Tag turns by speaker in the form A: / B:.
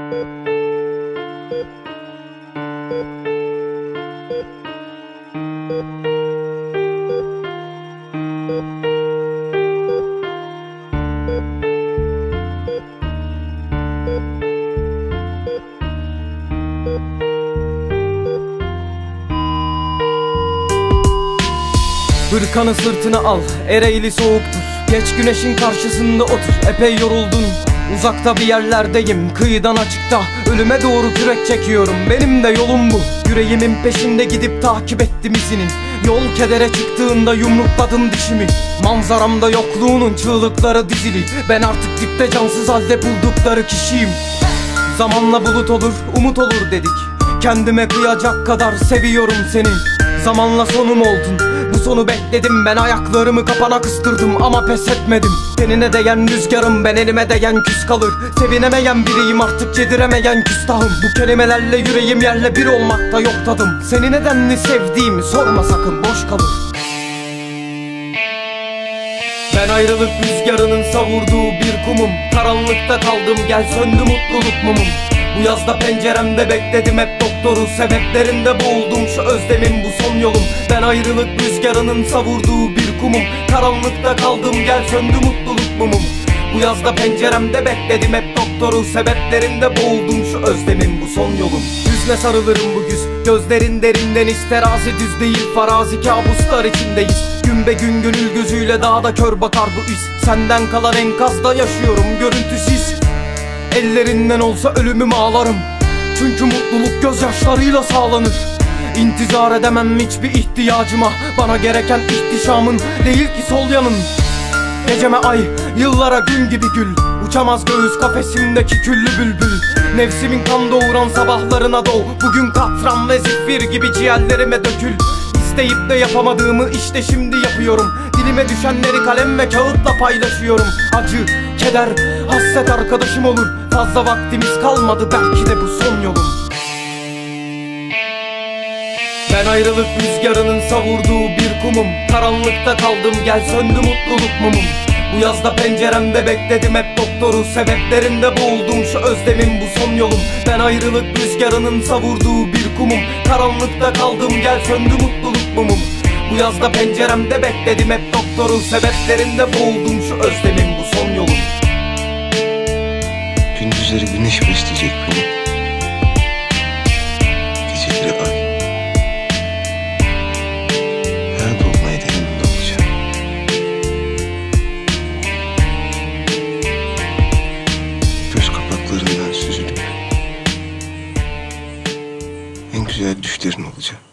A: Hırkanı sırtına al, Ereğli soğuktur. Geç güneşin karşısında otur, epey yoruldun. Uzakta bir yerlerdeyim, kıyıdan açıkta. Ölüme doğru kürek çekiyorum, benim de yolum bu. Yüreğimin peşinde gidip takip ettim izinin. Yol kedere çıktığında yumrukladım dişimi. Manzaramda yokluğunun çığlıkları dizili. Ben artık dipte cansız halde buldukları kişiyim. Zamanla bulut olur, umut olur dedik. Kendime kıyacak kadar seviyorum seni. Zamanla sonum oldun, bu sonu bekledim. Ben ayaklarımı kapana kıstırdım ama pes etmedim. Tenine değen rüzgarım, ben elime değen küs kalır. Sevinemeyen biriyim artık, yediremeyen küstahım. Bu kelimelerle yüreğim yerle bir olmakta yok tadım. Seni nedenli sevdiğimi sorma sakın, boş kalır. Ben ayrılık rüzgarının savurduğu bir kumum. Karanlıkta kaldım, gel söndü mutluluk mumum. Bu yazda penceremde bekledim hep doktoru. Sebeplerinde boğuldum, şu özlemim bu son yolum. Ben ayrılık rüzgarının savurduğu bir kumum. Karanlıkta kaldım, gel söndü mutluluk mumum. Bu yazda penceremde bekledim hep doktoru. Sebeplerinde boğuldum, şu özlemim bu son yolum. Hüzne sarılırım bu güz, gözlerin derinden iz. Terazi düz değil, farazi kabuslar içindeyiz. Gün be gün gönül gözüyle daha da kör bakar bu iz. Senden kalan enkazda yaşıyorum görüntüsüz. Ellerinden olsa ölümümü ağlarım. Çünkü mutluluk gözyaşlarıyla sağlanır. İntizar edemem hiçbir ihtiyacıma. Bana gereken ihtişamın değil ki sol yanın. Geceme ay, yıllara gün gibi gül. Uçamaz göğüs kafesimdeki küllü bülbül. Nefsimin kan doğuran sabahlarına doğ. Bugün katran ve zifir gibi ciğerlerime dökül. İsteyip de yapamadığımı işte şimdi yapıyorum. Dilime düşenleri kalem ve kağıtla paylaşıyorum. Acı, keder, hasret arkadaşım olur. Fazla vaktimiz kalmadı, belki de bu son yolum. Ben ayrılık rüzgarının savurduğu bir kumum. Karanlıkta kaldım, gel söndü mutluluk mumum. Bu yazda penceremde bekledim hep doktoru. Sebeplerinde boğuldum, şu özlemim bu son yolum. Ben ayrılık rüzgarının savurduğu bir kumum. Karanlıkta kaldım, gel söndü mutluluk mumum. Bu yazda penceremde bekledim hep doktoru. Sebeplerinde boğuldum, şu özlemim bu son yolum.
B: Gündüzleri güneş besleyecek beni, geceleri ay. Her dolunayda yanımda olacağım. Göz kapaklarından süzülüp en güzel düşlerin olacağım.